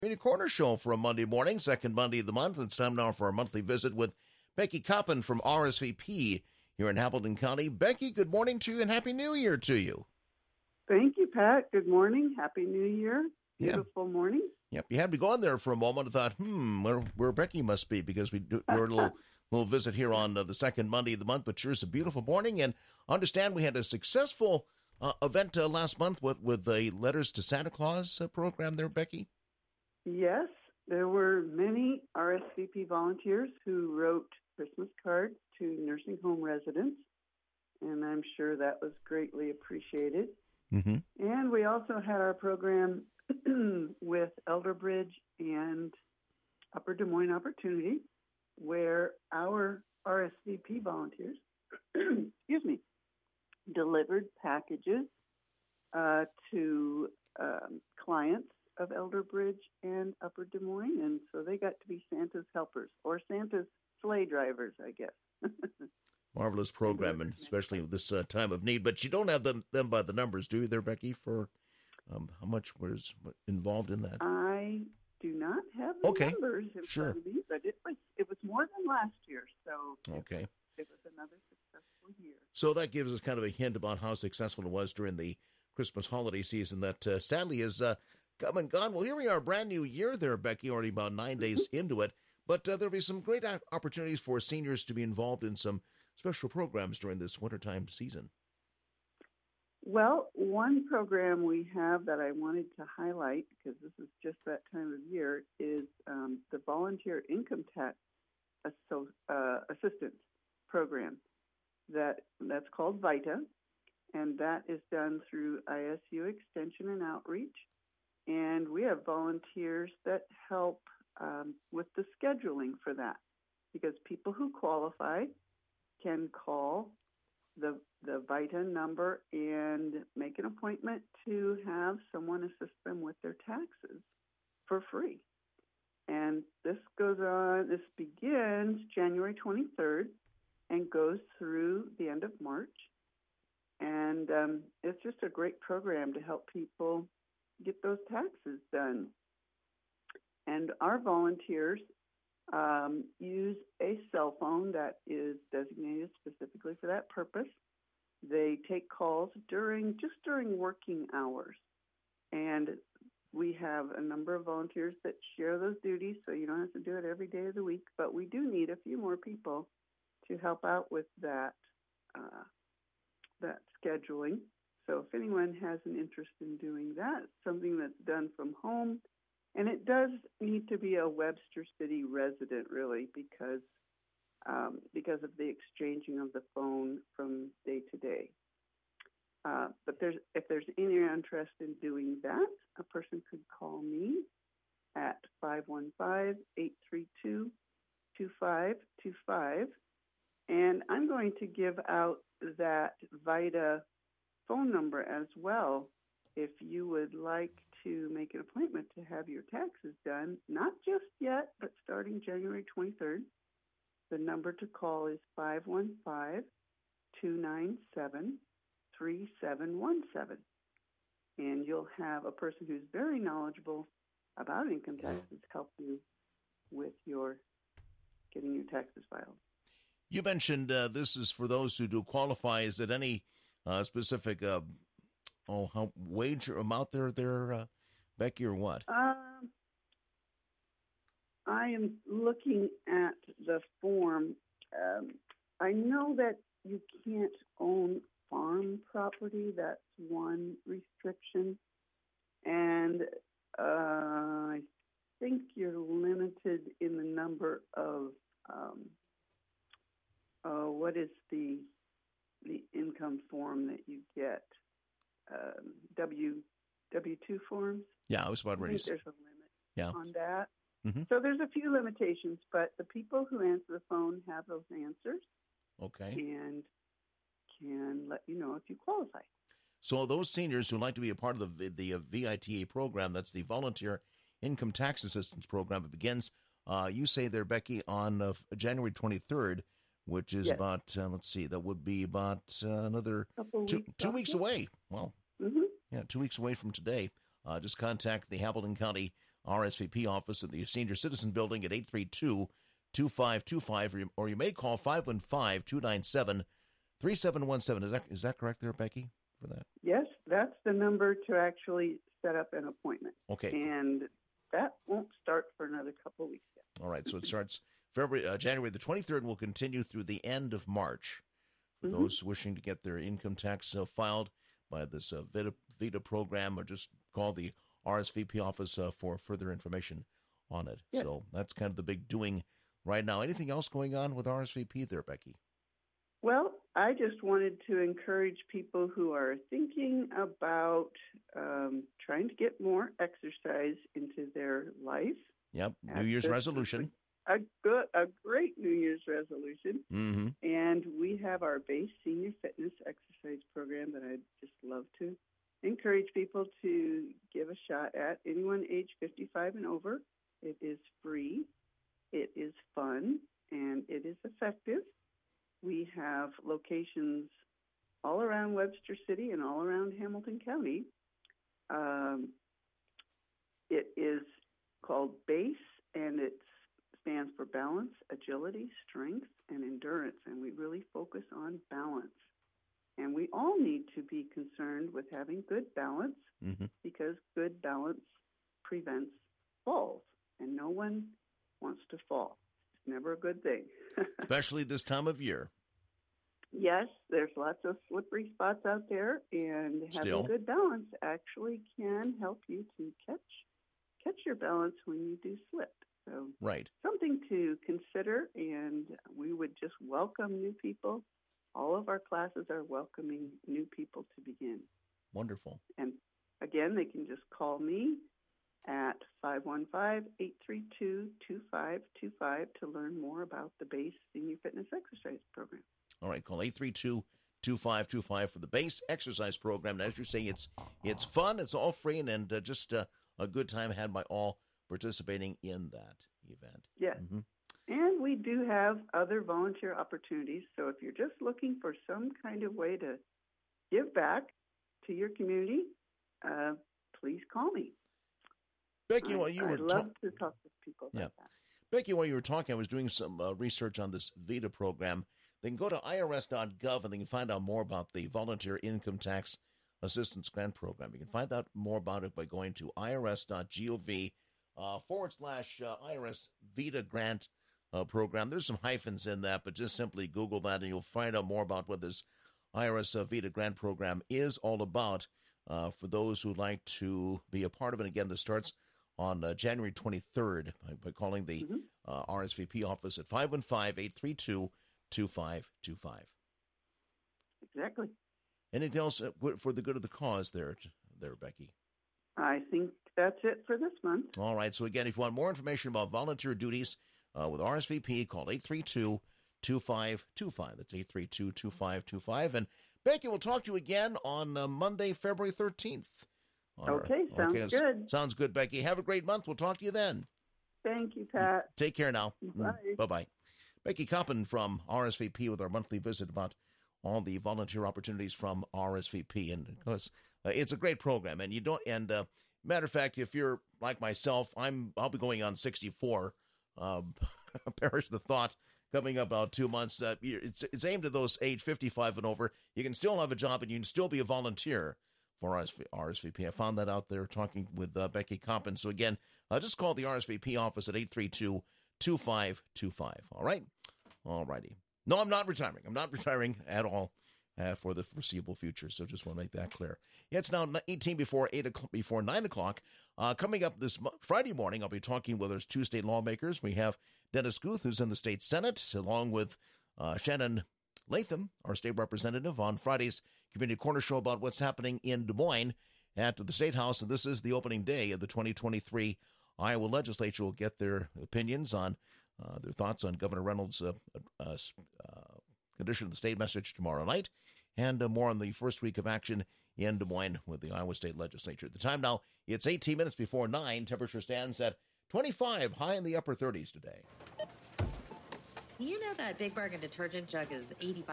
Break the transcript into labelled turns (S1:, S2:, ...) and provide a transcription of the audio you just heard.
S1: Community Corner Show for a Monday morning, second Monday of the month. It's time now for our monthly visit with Becky Coppin from RSVP here in Hamilton County. Becky, good morning to you and Happy New Year to you.
S2: Thank you, Pat. Good morning. Happy New Year. Beautiful morning.
S1: Yep, you had me go on there for a moment and thought, where Becky must be, because we're a little visit here on the second Monday of the month, but sure, it's a beautiful morning. And understand we had a successful event last month with the Letters to Santa Claus program there, Becky.
S2: Yes, there were many RSVP volunteers who wrote Christmas cards to nursing home residents, and I'm sure that was greatly appreciated.
S1: Mm-hmm.
S2: And we also had our program with Elderbridge and Upper Des Moines Opportunity, where our RSVP volunteers, delivered packages to clients of Elderbridge and Upper Des Moines, and so they got to be Santa's helpers, or Santa's sleigh drivers, I guess.
S1: Marvelous program, and especially this time of need. But you don't have them by the numbers, do you there, Becky, for how much was involved in that?
S2: I do not have the numbers in front of me, but it was more than last year, so
S1: okay.
S2: It was another successful year.
S1: So that gives us kind of a hint about how successful it was during the Christmas holiday season that sadly is come and gone. Well, here we are, brand new year there, Becky, already about 9 days into it. But there'll be some great opportunities for seniors to be involved in some special programs during this wintertime season.
S2: Well, one program we have that I wanted to highlight, because this is just that time of year, is the Volunteer Income Tax Assistance Program. That's called VITA, and that is done through ISU Extension and Outreach. And we have volunteers that help with the scheduling for that, because people who qualify can call the VITA number and make an appointment to have someone assist them with their taxes for free. And this begins January 23rd and goes through the end of March. And it's just a great program to help people get those taxes done. And our volunteers use a cell phone that is designated specifically for that purpose. They take calls during working hours. And we have a number of volunteers that share those duties, so you don't have to do it every day of the week. But we do need a few more people to help out with that scheduling. So if anyone has an interest in doing that, something that's done from home, and it does need to be a Webster City resident, really, because of the exchanging of the phone from day to day. But if there's any interest in doing that, a person could call me at 515-832-2525. And I'm going to give out that VITA phone number as well if you would like to make an appointment to have your taxes done, not just yet, but starting January 23rd. The number to call is 515-297-3717. And you'll have a person who's very knowledgeable about income taxes help you with getting your taxes filed.
S1: You mentioned this is for those who do qualify. Is it any specific wage or amount there, Becky, or what?
S2: I am looking at the form. I know that you can't own farm property. That's one restriction. And I think you're limited in the number of what is the income form that you get? W-2 forms?
S1: Yeah, I was about ready to say.
S2: There's a limit on that.
S1: Mm-hmm.
S2: So there's a few limitations, but the people who answer the phone have those answers.
S1: Okay.
S2: And can let you know if you qualify.
S1: So those seniors who like to be a part of the VITA program, that's the Volunteer Income Tax Assistance Program, it begins, you say there, Becky, on January 23rd, which is about, that would be about another two weeks away. Well, yeah, 2 weeks away from today. Just contact the Hamilton County RSVP office in the Senior Citizen Building at 832-2525, or you may call 515-297-3717. Is that correct there, Becky, for that?
S2: Yes, that's the number to actually set up an appointment.
S1: Okay.
S2: And that won't start for another couple of weeks yet.
S1: All right, so it starts January the 23rd and will continue through the end of March. For those wishing to get their income tax filed by this VITA program, or just call the RSVP office for further information on it.
S2: Yes.
S1: So that's kind of the big doing right now. Anything else going on with RSVP there, Becky?
S2: Well, I just wanted to encourage people who are thinking about trying to get more exercise into their life.
S1: Yep, New Year's resolution.
S2: A great New Year's resolution.
S1: Mm-hmm.
S2: And we have our base senior fitness exercise program that I'd just love to encourage people to give a shot at. Anyone age 55 and over. It is free, it is fun, and it is effective. We have locations all around Webster City and all around Hamilton County. It is called BASE, and it stands for balance, agility, strength, and endurance, and we really focus on balance. And we all need to be concerned with having good balance, because good balance prevents falls, and no one wants to fall. It's never a good thing.
S1: Especially this time of year.
S2: Yes, there's lots of slippery spots out there, and having good balance actually can help you to catch your balance when you do slip. So
S1: right.
S2: Something to consider, and we would just welcome new people. All of our classes are welcoming new people to begin.
S1: Wonderful.
S2: And again, they can just call me at 515-832-2525 to learn more about the BASE Senior Fitness Exercise Program.
S1: All right, call 832-2525 for the BASE Exercise Program. And as you say, it's fun, it's all free, and just a good time had by all participating in that event.
S2: Yes. And we do have other volunteer opportunities. So if you're just looking for some kind of way to give back to your community, please call me.
S1: Becky, while you were
S2: I'd love to talk with people about that.
S1: Becky, while you were talking, I was doing some research on this VITA program. They can go to irs.gov and they can find out more about the Volunteer Income Tax Assistance Grant Program. You can find out more about it by going to irs.gov /IRS VITA Grant Program. There's some hyphens in that, but just simply Google that and you'll find out more about what this IRS VITA Grant Program is all about for those who'd like to be a part of it. Again, this starts on January 23rd by calling the RSVP office at 515-832-2525.
S2: Exactly.
S1: Anything else for the good of the cause there, Becky? I
S2: think that's it for this month.
S1: All right. So, again, if you want more information about volunteer duties with RSVP, call 832-2525. That's 832-2525. And, Becky, we'll talk to you again on Monday, February 13th.
S2: Okay, sounds good.
S1: Sounds good, Becky. Have a great month. We'll talk to you then.
S2: Thank you, Pat.
S1: Take care now.
S2: Bye.
S1: Bye-bye. Becky Coppin from RSVP with our monthly visit about all the volunteer opportunities from RSVP. And, of course, it's a great program. And matter of fact, if you're like myself, I'll be going on 64. Perish the thought. Coming up about 2 months. It's aimed at those age 55 and over. You can still have a job and you can still be a volunteer for RSVP. I found that out there talking with Becky Coppin. So again, just call the RSVP office at 832-2525. All right? All righty. No, I'm not retiring. I'm not retiring at all for the foreseeable future. So just want to make that clear. Yeah, it's now 18 before 9 o'clock. Coming up this Friday morning, I'll be talking with our two state lawmakers. We have Dennis Guth, who's in the state Senate, along with Shannon Latham, our state representative, on Friday's Community Corner Show about what's happening in Des Moines at the State House. And this is the opening day of the 2023 Iowa legislature. Will get their opinions on their thoughts on Governor Reynolds' condition of the state message tomorrow night, and more on the first week of action in Des Moines with the Iowa State Legislature. The time now, it's 18 minutes before 9. Temperature stands at 25, high in the upper 30s today.
S3: You know that Big Bargain detergent jug is 85